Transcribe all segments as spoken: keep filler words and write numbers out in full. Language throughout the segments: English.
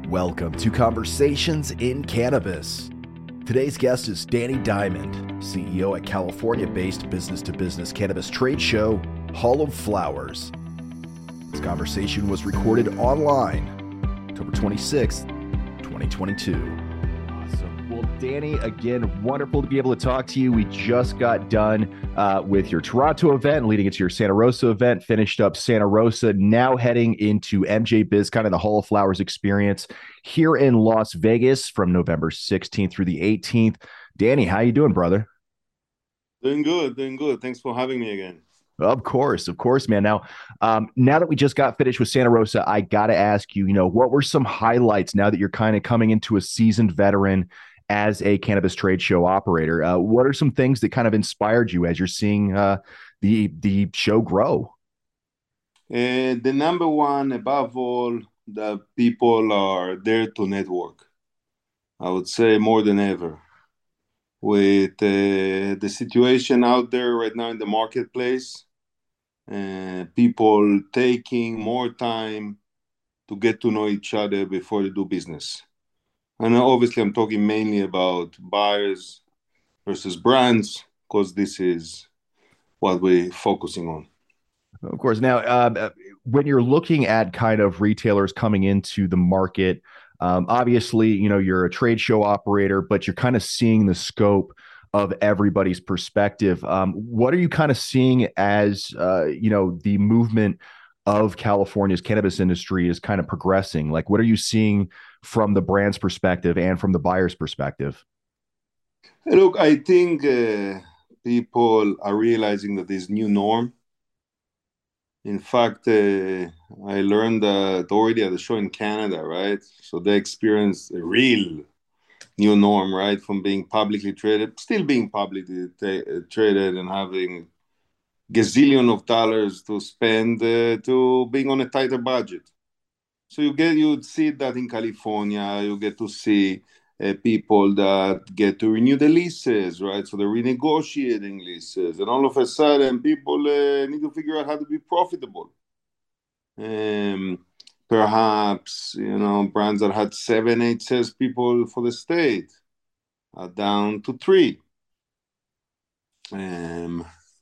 Welcome to Conversations in Cannabis. Today's guest is Danny Diamond, C E O at California-based business-to-business cannabis trade show, Hall of Flowers. This conversation was recorded online, October twenty-sixth, twenty twenty-two. Awesome. Well, Danny, again, wonderful to be able to talk to you. We just got done uh, with your Toronto event, leading into your Santa Rosa event, finished up Santa Rosa, now heading into M J Biz, kind of the Hall of Flowers experience here in Las Vegas from November sixteenth through the eighteenth. Danny, how you doing, brother? Doing good, doing good. Thanks for having me again. Of course, of course, man. Now, um, now that we just got finished with Santa Rosa, I got to ask you, you know, what were some highlights now that you're kind of coming into a seasoned veteran as a cannabis trade show operator? Uh, what are some things that kind of inspired you as you're seeing uh, the the show grow? Uh, the number one, above all, the people are there to network. I would say more than ever. With uh, the situation out there right now in the marketplace, uh, people taking more time to get to know each other before they do business. And obviously, I'm talking mainly about buyers versus brands, because this is what we're focusing on. Of course. Now, uh, when you're looking at kind of retailers coming into the market, um, obviously, you know, you're a trade show operator, but you're kind of seeing the scope of everybody's perspective. Um, what are you kind of seeing as, uh, you know, the movement of California's cannabis industry is kind of progressing? Like, what are you seeing from the brand's perspective and from the buyer's perspective? Look, I think uh, people are realizing that this new norm. In fact, uh, I learned that already at the show in Canada, right? So they experienced a real new norm, right? From being publicly traded, still being publicly t- traded and having gazillion of dollars to spend uh, to being on a tighter budget. So you get, you'd see that in California, you get to see uh, people that get to renew the leases, right? So they're renegotiating leases, and all of a sudden, people uh, need to figure out how to be profitable. Um, perhaps, you know, brands that had seven, eight salespeople for the state are down to three. Um,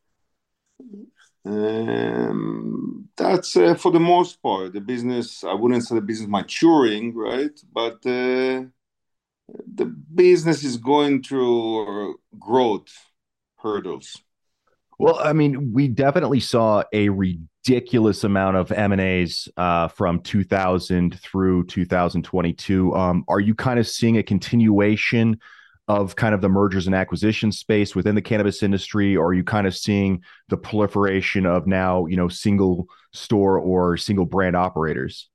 um, that's uh, for the most part the business. I wouldn't say the business maturing, right? But uh, the business is going through growth hurdles. Well, I mean, we definitely saw a ridiculous amount of M and A's uh, from two thousand through two thousand twenty-two. Um, are you kind of seeing a continuation of kind of the mergers and acquisition space within the cannabis industry, or are you kind of seeing the proliferation of now, you know, single store or single brand operators?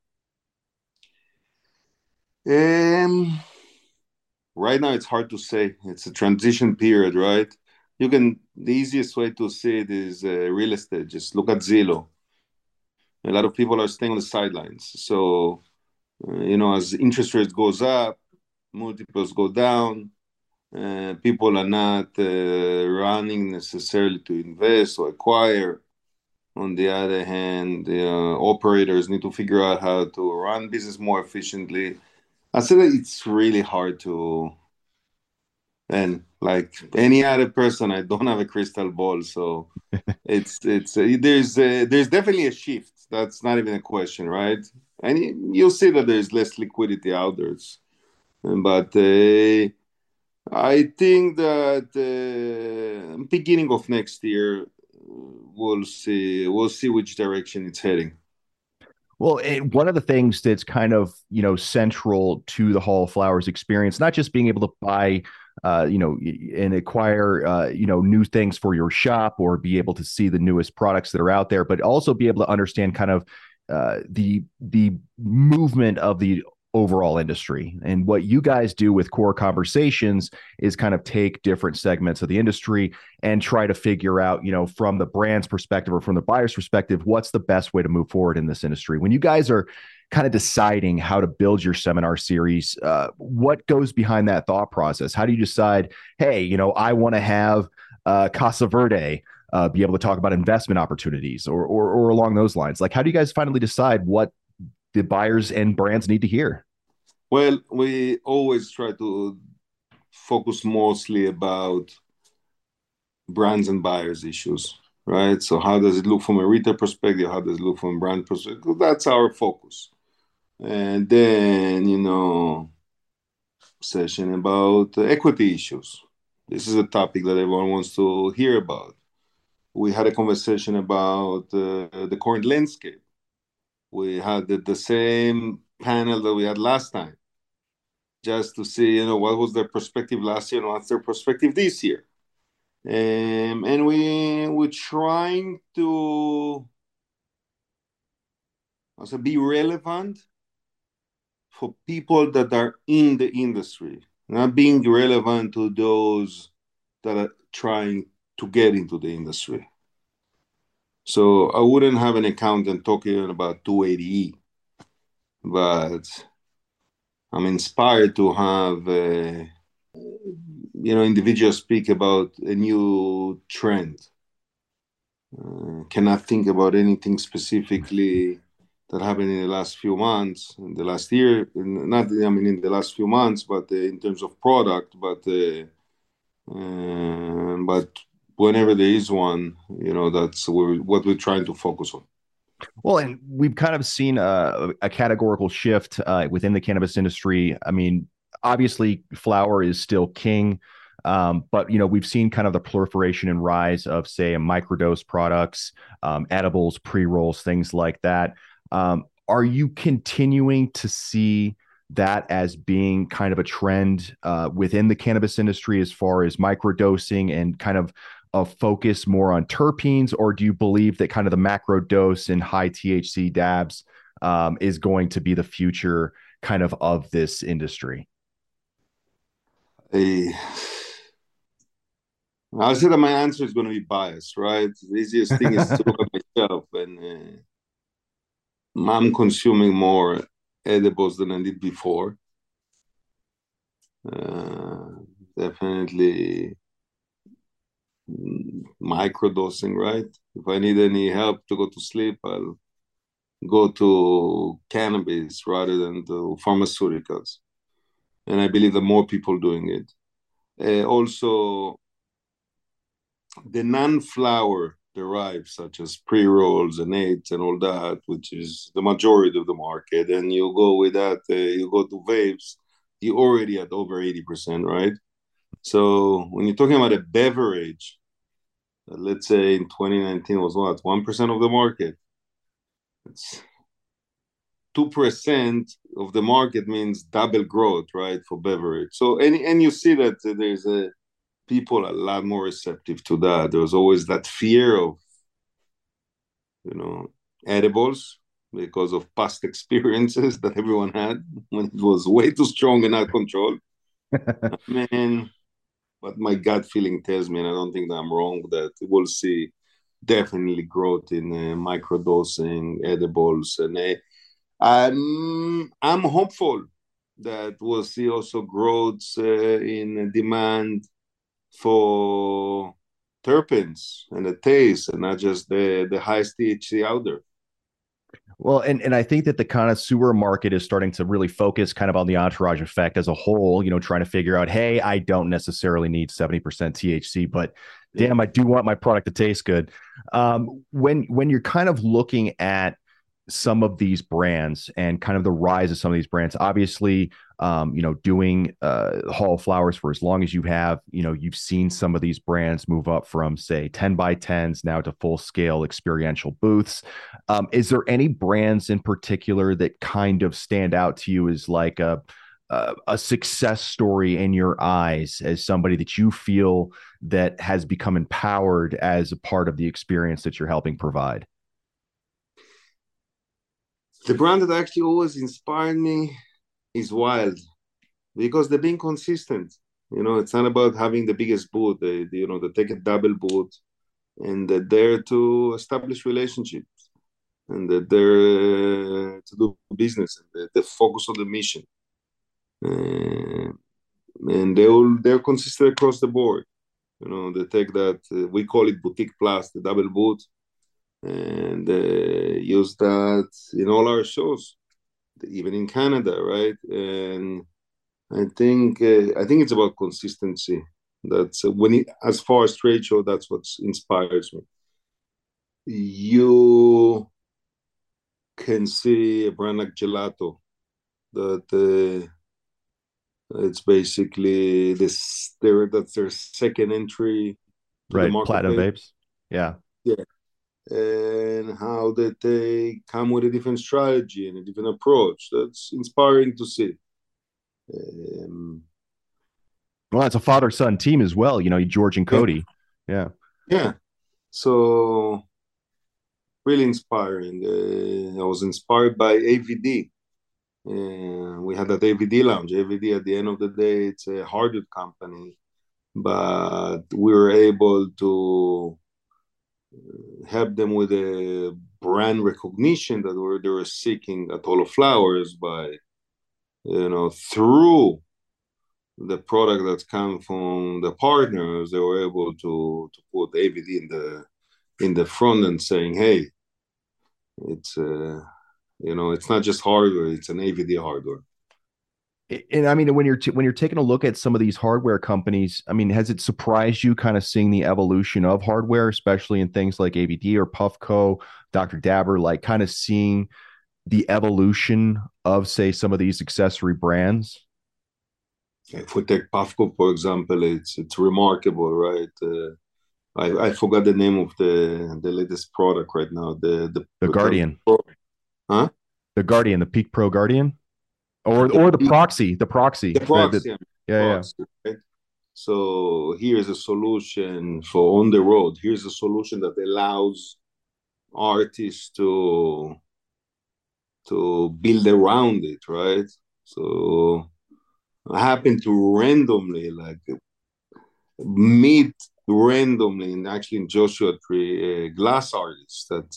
Um, right now, it's hard to say. It's a transition period, right? You can, the easiest way to see it is uh, real estate. Just look at Zillow. A lot of people are staying on the sidelines. So, uh, you know, as interest rates goes up, multiples go down. Uh, people are not uh, running necessarily to invest or acquire. On the other hand, the uh, operators need to figure out how to run business more efficiently. I say that it's really hard to, and like any other person, I don't have a crystal ball, so it's it's uh, there's uh, there's definitely a shift. That's not even a question, right? And you- you'll see that there's less liquidity out there. But uh, I think that uh, beginning of next year, uh, we'll see we'll see which direction it's heading. Well, and one of the things that's kind of, you know, central to the Hall of Flowers experience, not just being able to buy, uh, you know, and acquire, uh, you know, new things for your shop or be able to see the newest products that are out there, but also be able to understand kind of uh, the the movement of the overall industry. And what you guys do with Core Conversations is kind of take different segments of the industry and try to figure out, you know, from the brand's perspective or from the buyer's perspective, what's the best way to move forward in this industry. When you guys are kind of deciding how to build your seminar series, uh, what goes behind that thought process? How do you decide, hey, you know, I want to have uh, Casa Verde uh, be able to talk about investment opportunities or, or or along those lines? Like, how do you guys finally decide what the buyers and brands need to hear? Well, we always try to focus mostly about brands and buyers issues, right? So how does it look from a retail perspective? How does it look from a brand perspective? That's our focus. And then, you know, session about equity issues. This is a topic that everyone wants to hear about. We had a conversation about uh, the current landscape. We had the, the same panel that we had last time, just to see, you know, what was their perspective last year and what's their perspective this year. Um, and we we're trying to also be relevant for people that are in the industry, not being relevant to those that are trying to get into the industry. So I wouldn't have an accountant talking about two eighty E, but I'm inspired to have uh, you know individuals speak about a new trend. Uh, cannot think about anything specifically that happened in the last few months, in the last year, not I mean in the last few months, but uh, in terms of product, but uh, uh, but whenever there is one, you know, that's what we're trying to focus on. Well, and we've kind of seen a, a categorical shift uh, within the cannabis industry. I mean, obviously, flower is still king, um, but you know we've seen kind of the proliferation and rise of, say, microdose products, um, edibles, pre rolls, things like that. Um, are you continuing to see that as being kind of a trend uh, within the cannabis industry as far as microdosing and kind of a focus more on terpenes, or do you believe that kind of the macro dose and high T H C dabs um, is going to be the future kind of of this industry? I, I'll say that my answer is going to be biased, right? The easiest thing is to look at myself, and uh, I'm consuming more edibles than I did before. Uh, definitely microdosing, right? If I need any help to go to sleep, I'll go to cannabis rather than to pharmaceuticals. And I believe that more people doing it. Uh, also, the non-flower derived, such as pre-rolls and eights and all that, which is the majority of the market, and you go with that, uh, you go to vapes, you already at over eighty percent, right? So when you're talking about a beverage, uh, let's say in twenty nineteen was what, one percent of the market? It's two percent of the market means double growth, right, for beverage. So, and, and you see that there's a people a lot more receptive to that. There was always that fear of, you know, edibles because of past experiences that everyone had when it was way too strong and out of control. Man, but my gut feeling tells me, and I don't think that I'm wrong, that we'll see definitely growth in uh, microdosing, edibles, and uh, I'm I'm hopeful that we'll see also growth uh, in demand for terpenes and the taste, and not just the the highest T H C out there. Well, and and I think that the connoisseur market is starting to really focus kind of on the entourage effect as a whole, you know, trying to figure out, hey, I don't necessarily need seventy percent T H C, but Yeah. damn, I do want my product to taste good. Um, when when you're kind of looking at some of these brands and kind of the rise of some of these brands, obviously, um, you know, doing uh, Hall of Flowers for as long as you have, you know, you've seen some of these brands move up from, say, ten by tens now to full scale experiential booths. Um, is there any brands in particular that kind of stand out to you as like a uh, a success story in your eyes as somebody that you feel that has become empowered as a part of the experience that you're helping provide? The brand that actually always inspired me is Wild because they're being consistent. You know, it's not about having the biggest booth. They, they you know, they take a double booth and they're there to establish relationships and they're there uh, to do business and they, they focus on the mission. Uh, and they all they're consistent across the board. You know, they take that uh, we call it boutique plus the double boot, and uh, use that in all our shows. even in Canada, right? And I think uh, I think it's about consistency. That's uh, when it, as far as trade show, that's what inspires me. You can see a brand like Gelato that uh, it's basically this their that's their second entry to the Right. Platinum marketplace. vapes. Yeah. Yeah, and how that they come with a different strategy and a different approach. That's inspiring to see. Um, Well, it's a father son team as well. You know, George and yeah, Cody. Yeah. yeah. So really inspiring. Uh, I was inspired by A V D. Uh, we had that A V D lounge. A V D, at the end of the day, it's a hardwood company, but we were able to help them with a brand recognition that were they were seeking at Hall of Flowers by, you know, through the product that's come from the partners, they were able to to put A V D in the in the front and saying, hey, it's uh, you know, it's not just hardware; it's an A V D hardware. And I mean, when you're t- when you're taking a look at some of these hardware companies, I mean, has it surprised you kind of seeing the evolution of hardware, especially in things like A V D or Puffco, Doctor Dabber, like kind of seeing the evolution of, say, some of these accessory brands? If we take Puffco, for example, it's it's remarkable, right? Uh, I, I forgot the name of the the latest product right now. The the, The the Guardian, huh? the Guardian, the Peak Pro Guardian, or The or the Proxy, the the Proxy, the, the proxy, yeah, yeah. proxy, right? So here's a solution for on the road. Here's a solution that allows artists to to build around it, right? So I happen to randomly like meet randomly and actually in Joshua Tree a glass artist that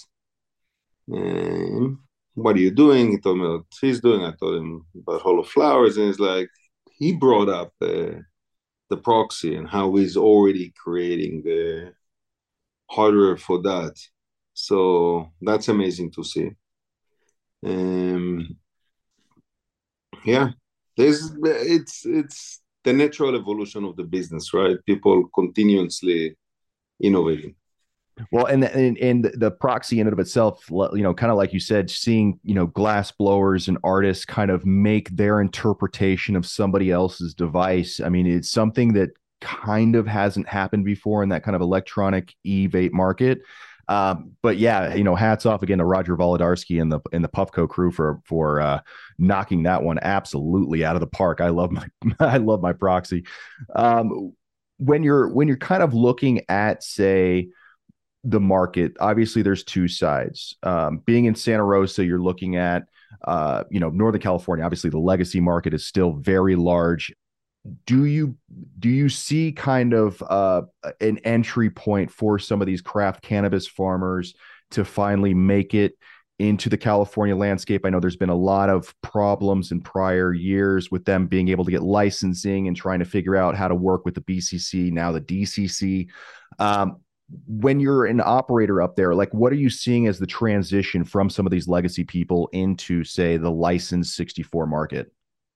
um, what are you doing? He told me what he's doing. I told him about Hall of Flowers, and it's like he brought up uh, the proxy and how he's already creating the hardware for that. So that's amazing to see. Um, yeah, there's it's it's the natural evolution of the business, right? People continuously innovating. Well, and and and the proxy in and of itself, you know, kind of like you said, seeing, you know, glass blowers and artists kind of make their interpretation of somebody else's device. I mean, it's something that kind of hasn't happened before in that kind of electronic e-vape market. Um, but yeah, you know, hats off again to Roger Volodyarsky and the and the Puffco crew for for uh, knocking that one absolutely out of the park. I love my I love my proxy. Um, when you're when you're kind of looking at, say, the market, obviously there's two sides. Um, being in Santa Rosa, you're looking at, uh, you know, Northern California. Obviously, the legacy market is still very large. Do you do you see kind of uh, an entry point for some of these craft cannabis farmers to finally make it into the California landscape? I know there's been a lot of problems in prior years with them being able to get licensing and trying to figure out how to work with the B C C, now the D C C. Um, when you're an operator up there, like what are you seeing as the transition from some of these legacy people into, say, the licensed sixty-four market?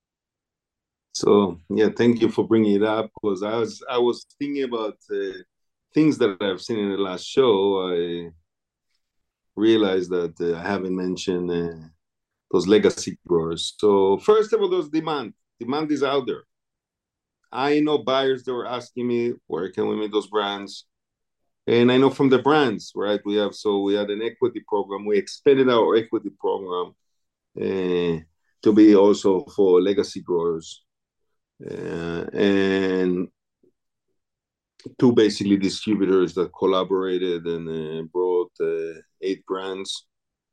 So yeah, thank you for bringing it up because I was I was thinking about uh, things that I've seen in the last show. I realized that uh, I haven't mentioned uh, those legacy growers. So first of all, those demand demand is out there. I know buyers that were asking me where can we meet those brands, and I know from the brands, right? We have so we had an equity program. We expanded our equity program uh, to be also for legacy growers. Uh, and two basically distributors that collaborated and uh, brought uh, eight brands.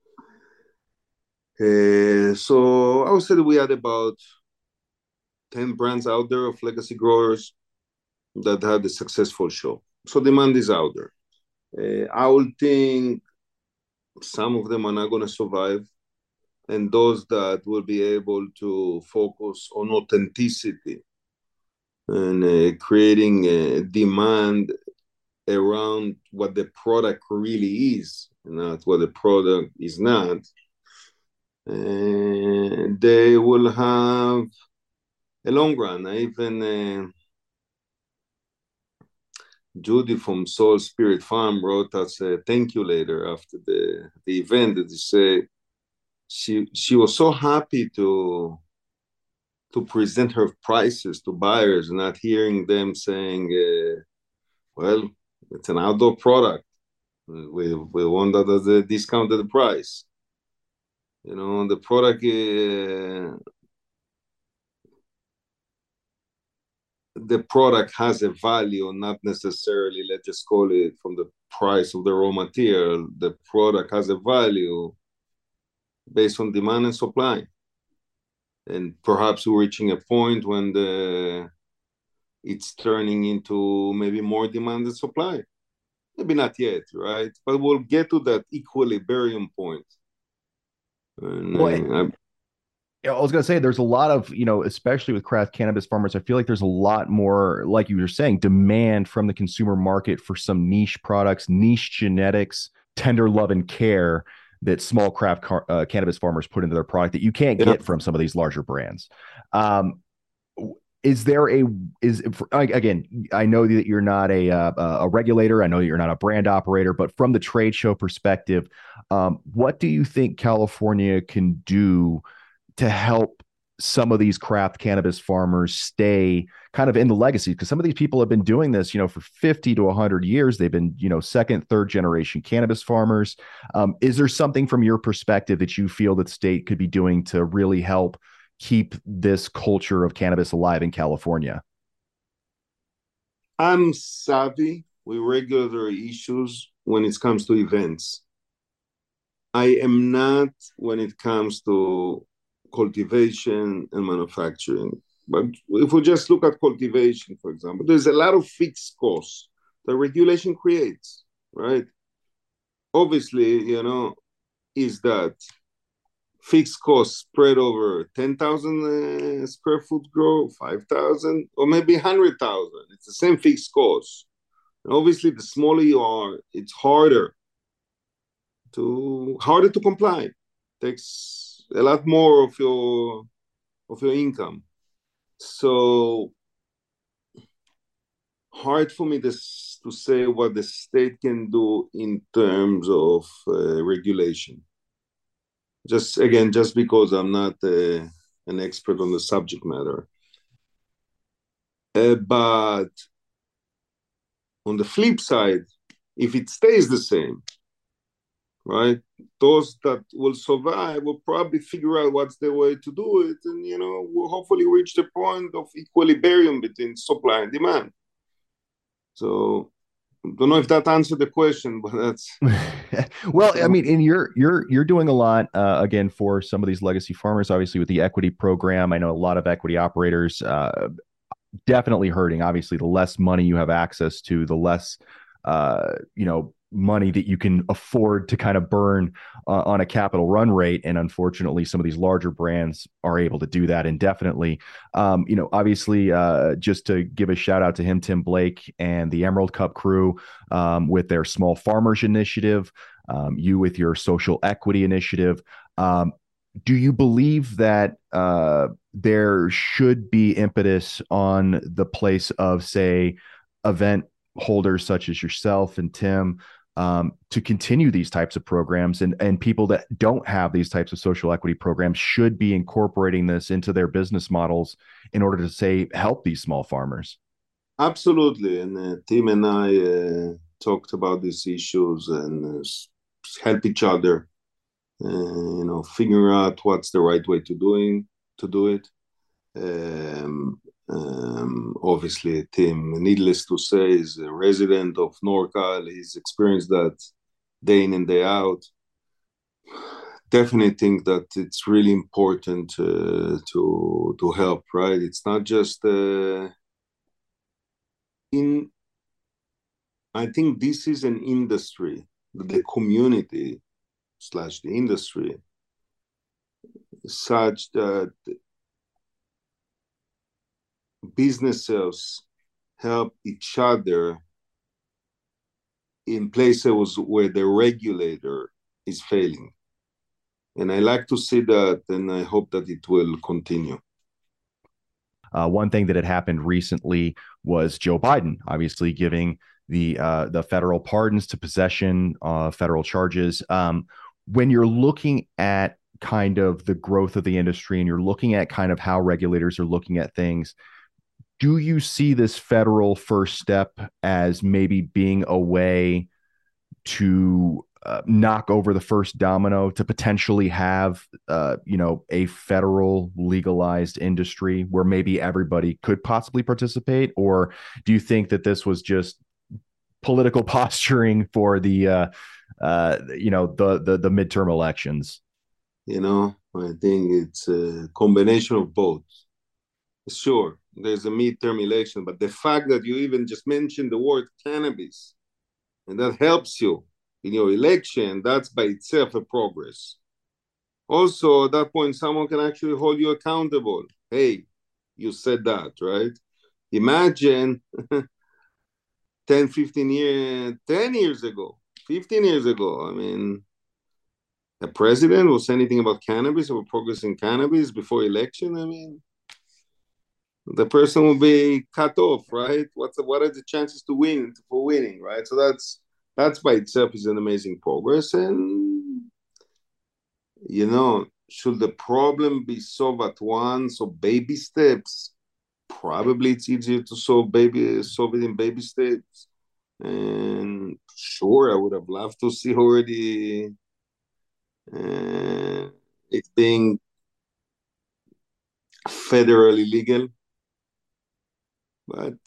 Uh, so I would say that we had about ten brands out there of legacy growers that had a successful show. So demand is out there. Uh, I would think some of them are not going to survive, and those that will be able to focus on authenticity and uh, creating a demand around what the product really is, not what the product is not. uh, they will have a long run. I even uh, Judy from Soul Spirit Farm wrote us a thank you later after the, the event that say she she was so happy to to present her prices to buyers, not hearing them saying, uh, well, it's an outdoor product. We, we want that at a discounted price. You know, the product, uh, the product has a value, not necessarily, let's just call it from the price of the raw material. The product has a value based on demand and supply. And perhaps we're reaching a point when the it's turning into maybe more demand than supply. Maybe not yet, right? But we'll get to that equilibrium point. And, Well, uh, I was going to say there's a lot of, you know, especially with craft cannabis farmers, I feel like there's a lot more, like you were saying, demand from the consumer market for some niche products, niche genetics, tender love and care that small craft car, uh, cannabis farmers put into their product that you can't yeah, get from some of these larger brands. Um, is there a is again, I know that you're not a uh, a regulator, I know that you're not a brand operator, but from the trade show perspective, um, what do you think California can do to help some of these craft cannabis farmers stay kind of in the legacy? Because some of these people have been doing this, you know, for fifty to one hundred years. They've been, you know, second, third generation cannabis farmers. Um, is there something from your perspective that you feel that the state could be doing to really help keep this culture of cannabis alive in California? I'm savvy with regulatory issues when it comes to events. I am not when it comes to cultivation and manufacturing. But if we just look at cultivation, for example, there's a lot of fixed costs that regulation creates, right? Obviously, you know, is that fixed cost spread over ten thousand uh, square foot grow, five thousand, or maybe one hundred thousand. It's the same fixed cost. And obviously, the smaller you are, it's harder to harder to comply. It takes a lot more of your of your income. So hard for me to, to say what the state can do in terms of uh, regulation. Just again, just because I'm not uh, an expert on the subject matter. Uh, but on the flip side, if it stays the same, right, those that will survive will probably figure out what's the way to do it, and you know, we'll hopefully reach the point of equilibrium between supply and demand. So, I don't know if that answered the question, but that's Well, I mean, and you're you're you're doing a lot uh, again for some of these legacy farmers, obviously with the equity program. I know a lot of equity operators uh, definitely hurting. Obviously, the less money you have access to, the less uh, you know money that you can afford to kind of burn uh, on a capital run rate. And unfortunately, some of these larger brands are able to do that indefinitely. Um, you know, obviously, uh, just to give a shout out to him, Tim Blake, and the Emerald Cup crew um, with their Small Farmers Initiative, um, you with your Social Equity Initiative. Um, do you believe that uh, there should be impetus on the place of, say, event holders such as yourself and Tim um, to continue these types of programs, and and people that don't have these types of social equity programs should be incorporating this into their business models in order to, say, help these small farmers? absolutely. And uh, Tim and I uh, talked about these issues and uh, help each other, uh, you know, figure out what's the right way to doing to do it. Um, um, obviously, Tim, needless to say, is a resident of NorCal. He's experienced that day in and day out. Definitely think that it's really important uh, to to help. Right? It's not just uh, in. I think this is an industry, the community slash the industry, such that businesses help each other in places where the regulator is failing. And I like to see that, and I hope that it will continue. Uh, one thing that had happened recently was Joe Biden, obviously giving the uh, the federal pardons to possession, uh, federal charges. Um, when you're looking at kind of the growth of the industry and you're looking at kind of how regulators are looking at things, do you see this federal first step as maybe being a way to uh, knock over the first domino to potentially have uh, you know a federal legalized industry where maybe everybody could possibly participate? Or do you think that this was just political posturing for the uh, uh, you know the, the the midterm elections? You know, I think it's a combination of both. Sure, there's a midterm election, but the fact that you even just mentioned the word cannabis and that helps you in your election, that's by itself a progress. Also, at that point, someone can actually hold you accountable. Hey, you said that, right? Imagine ten, fifteen years, ten years ago, fifteen years ago. I mean, the president was anything about cannabis or progress in cannabis before election. I mean, the person will be cut off, right? What's the, what are the chances to win for winning, right? So that's that's by itself is an amazing progress. And you know, should the problem be solved at once or baby steps? Probably it's easier to solve baby solve it in baby steps. And sure, I would have loved to see already uh, it being federally legal, but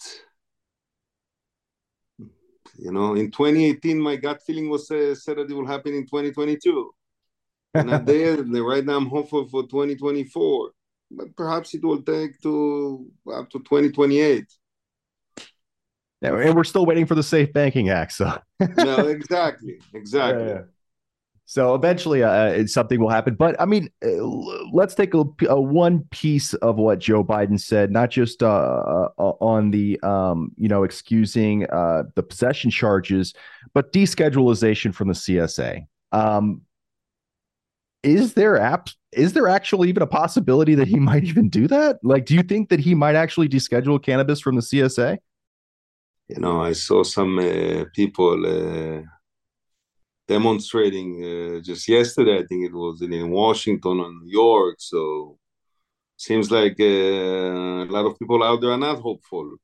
you know, in twenty eighteen, my gut feeling was uh, said that it will happen in twenty twenty-two. And not there. Right now, I'm hopeful for twenty twenty-four, but perhaps it will take to up to twenty twenty-eight. And we're still waiting for the Safe Banking Act. So no, exactly, exactly. Uh, so eventually, uh, something will happen. But I mean, uh, let's take a, a one piece of what Joe Biden said, not just uh, uh, on the um, you know excusing uh, the possession charges, but deschedulization from the C S A. Um, is there app? Is there actually even a possibility that he might even do that? Like, do you think that he might actually deschedule cannabis from the C S A? You know, I saw some uh, people uh, demonstrating uh, just yesterday. I think it was in Washington or New York. So seems like uh, a lot of people out there are not hopeful.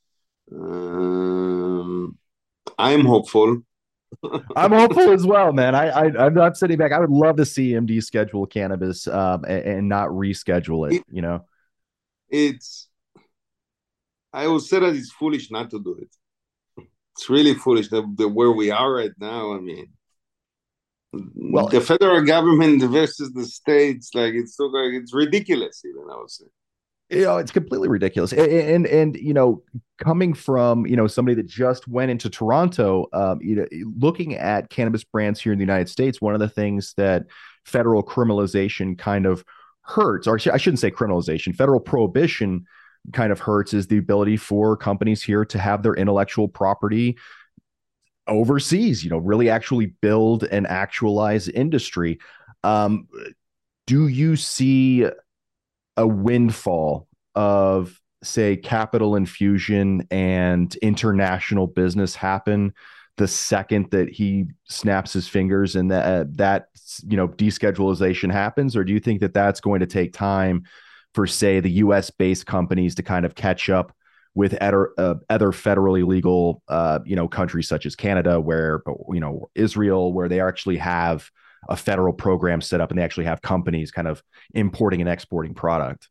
Um, I'm hopeful. I'm hopeful as well, man. I, I I'm not sitting back. I would love to see him deschedule cannabis um, and, and not reschedule it. it You know, it's I would say that it's foolish not to do it. It's really foolish that, that where we are right now. I mean, well, the federal government versus the states, like it's so like it's ridiculous. Even I would say. you know, it's completely ridiculous. And, and and you know, coming from you know somebody that just went into Toronto, um, you know, looking at cannabis brands here in the United States, one of the things that federal criminalization kind of hurts, or I shouldn't say criminalization, federal prohibition kind of hurts, is the ability for companies here to have their intellectual property overseas, you know, really actually build and actualize industry. Um, do you see a windfall of, say, capital infusion and international business happen the second that he snaps his fingers and that uh, that you know deschedulization happens? Or do you think that that's going to take time for, say, the U S based companies to kind of catch up with other, uh, other federally legal uh, you know countries such as Canada, where you know Israel, where they actually have a federal program set up and they actually have companies kind of importing and exporting product?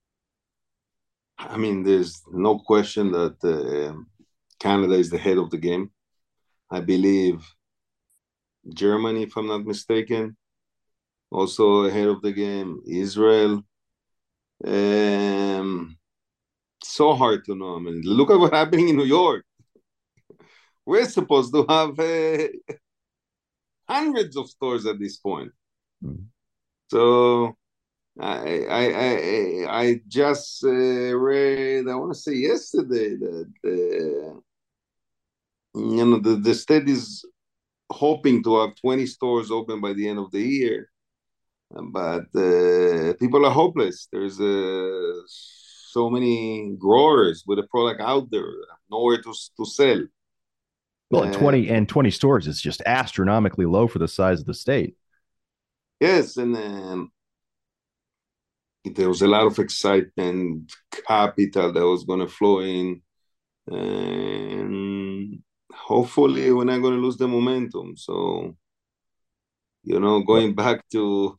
I mean, there's no question that uh, Canada is the head of the game. I believe Germany, if I'm not mistaken, also ahead of the game. Israel. Um, so hard to know. I mean, look at what's happening in New York. We're supposed to have uh, hundreds of stores at this point. Mm-hmm. So I I I, I just uh, read. I want to say yesterday that uh, you know the, the state is hoping to have twenty stores open by the end of the year. but uh, people are hopeless. There's uh, so many growers with a product out there, nowhere to to sell. Well, and Uh, twenty and twenty stores is just astronomically low for the size of the state. yes, and um, there was a lot of excitement, capital that was going to flow in, and hopefully we're not going to lose the momentum. So, you know, Well, going back to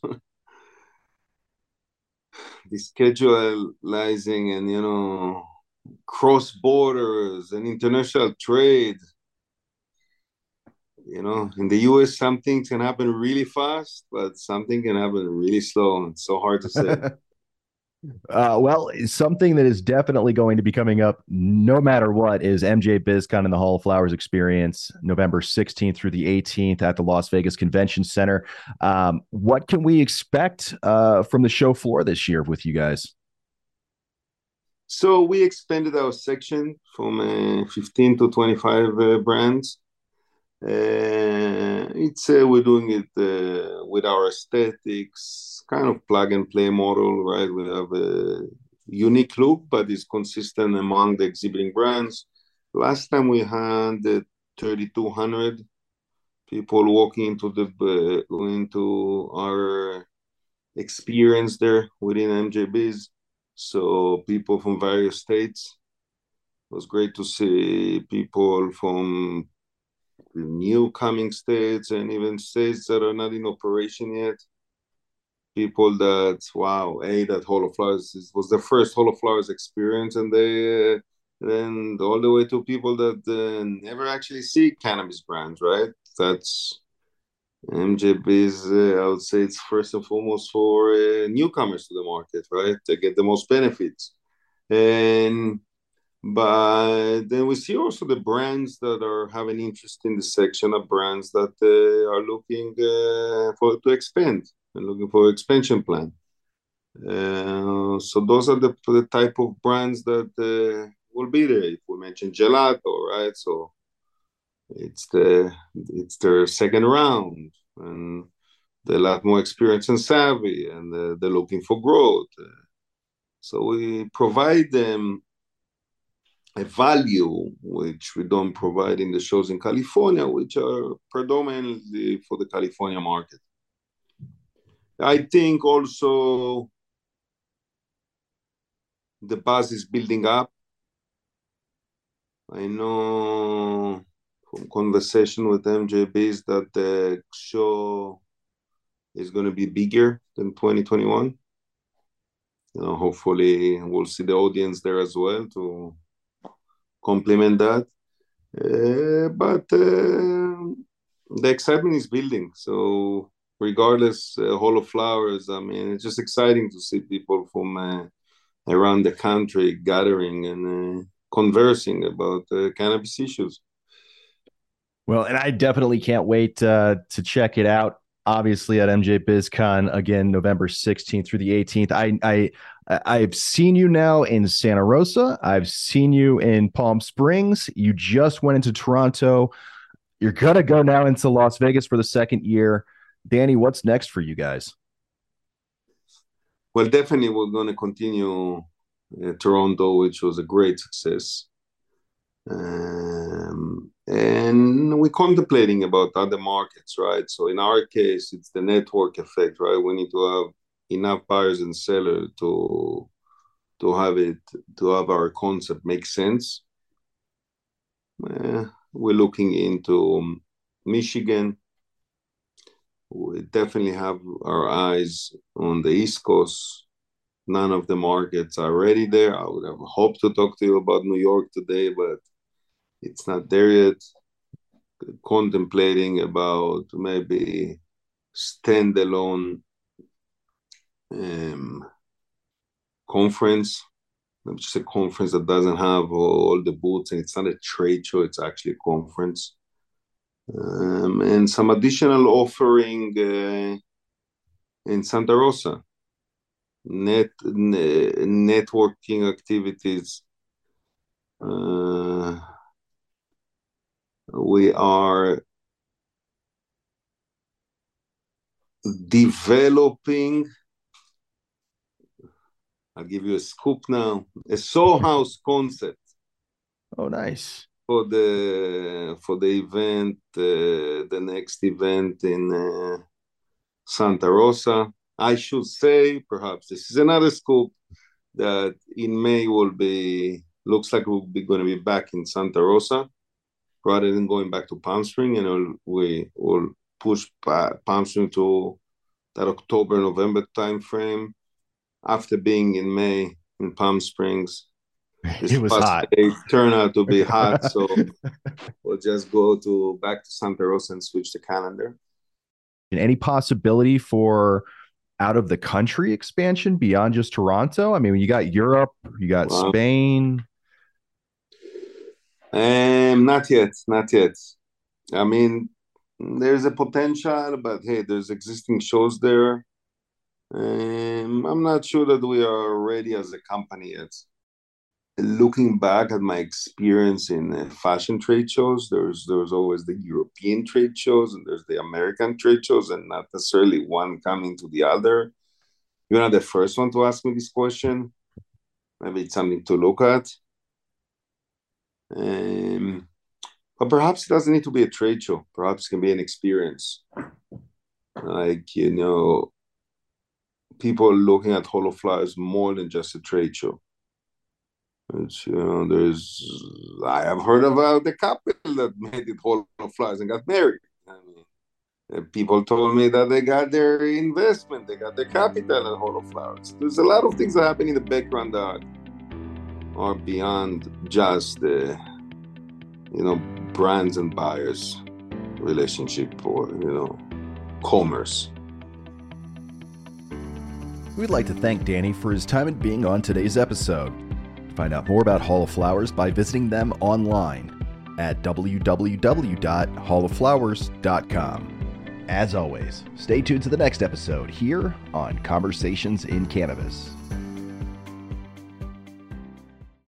the scheduling and, you know, cross borders and international trade, you know, in the U S, some things can happen really fast, but something can happen really slow. It's so hard to say. Uh, well, something that is definitely going to be coming up no matter what is M J BizCon and the Hall of Flowers experience, November sixteenth through the eighteenth at the Las Vegas Convention Center. Um, what can we expect uh, from the show floor this year with you guys? So we expanded our section from uh, fifteen to twenty-five uh, brands. Uh, it's uh, we're doing it uh, with our aesthetics, kind of plug and play model, right? We have a unique look, but it's consistent among the exhibiting brands. Last time we had uh, thirty-two hundred people walking into the uh, into our experience there within M J Biz. So people from various states. It was great to see people from new coming states and even states that are not in operation yet. People that, wow, A, that Hall of Flowers it was the first Hall of Flowers experience, and they uh, then all the way to people that uh, never actually see cannabis brands, right? That's M J B's, uh, I would say it's first and foremost for uh, newcomers to the market, right? To get the most benefits. And but then we see also the brands that are having interest in the section of brands that uh, are looking uh, for to expand and looking for expansion plan. Uh, so those are the, the type of brands that uh, will be there. If we mention gelato, right? So it's the it's their second round, and they're a lot more experienced and savvy, and uh, they're looking for growth. So we provide them a value which we don't provide in the shows in California, which are predominantly for the California market. I think also the buzz is building up. I know from conversation with M J B's that the show is going to be bigger than twenty twenty-one. You know, hopefully we'll see the audience there as well to complement that. Uh, but uh, the excitement is building. So regardless, uh, Hall of Flowers, I mean, it's just exciting to see people from uh, around the country gathering and uh, conversing about uh, cannabis issues. Well, and I definitely can't wait uh, to check it out. Obviously, at M J BizCon again, November sixteenth through the eighteenth. I I I've seen you now in Santa Rosa. I've seen you in Palm Springs. You just went into Toronto. You're gonna go now into Las Vegas for the second year. Danny, what's next for you guys? Well, definitely we're going to continue uh, Toronto, which was a great success. Um, and we're contemplating about other markets, right? So in our case, it's the network effect, right? We need to have enough buyers and sellers to to have it to have our concept make sense. Uh, we're looking into um, Michigan. We definitely have our eyes on the East Coast. None of the markets are ready there. I would have hoped to talk to you about New York today, but it's not there yet. Contemplating about maybe standalone um, conference, just a conference that doesn't have all the booths, and it's not a trade show, it's actually a conference. Um, and some additional offering uh, in Santa Rosa, net, networking activities. Uh, we are developing, I'll give you a scoop now, a Soho House concept. Oh, nice. For the for the event, uh, the next event in uh, Santa Rosa. I should say, perhaps this is another scoop, that in May will be, looks like we'll be going to be back in Santa Rosa rather than going back to Palm Springs. You know, we will push Palm Springs to that October, November timeframe after being in May in Palm Springs. This it was hot. It turned out to be hot, so we'll just go to back to Santa Rosa and switch the calendar. And any possibility for out of the country expansion beyond just Toronto? I mean, you got Europe, you got wow. Spain. Um, not yet, not yet. I mean, there's a potential, but hey, there's existing shows there. Um, I'm not sure that we are ready as a company yet. Looking back at my experience in uh, fashion trade shows, there's there's always the European trade shows and there's the American trade shows, and not necessarily one coming to the other. You're not the first one to ask me this question. Maybe it's something to look at. Um, but perhaps it doesn't need to be a trade show. Perhaps it can be an experience. Like, you know, people looking at HoloFlyers more than just a trade show. It's, you know, there's, I have heard about the couple that made it HoloFlyers and got married. I mean, people told me that they got their investment, they got their capital at HoloFlyers. There's a lot of things that happen in the background that are beyond just the, you know, brands and buyers relationship or, you know, commerce. We'd like to thank Danny for his time and being on today's episode. Find out more about Hall of Flowers by visiting them online at w w w dot hall of flowers dot com. As always, stay tuned to the next episode here on Conversations in Cannabis.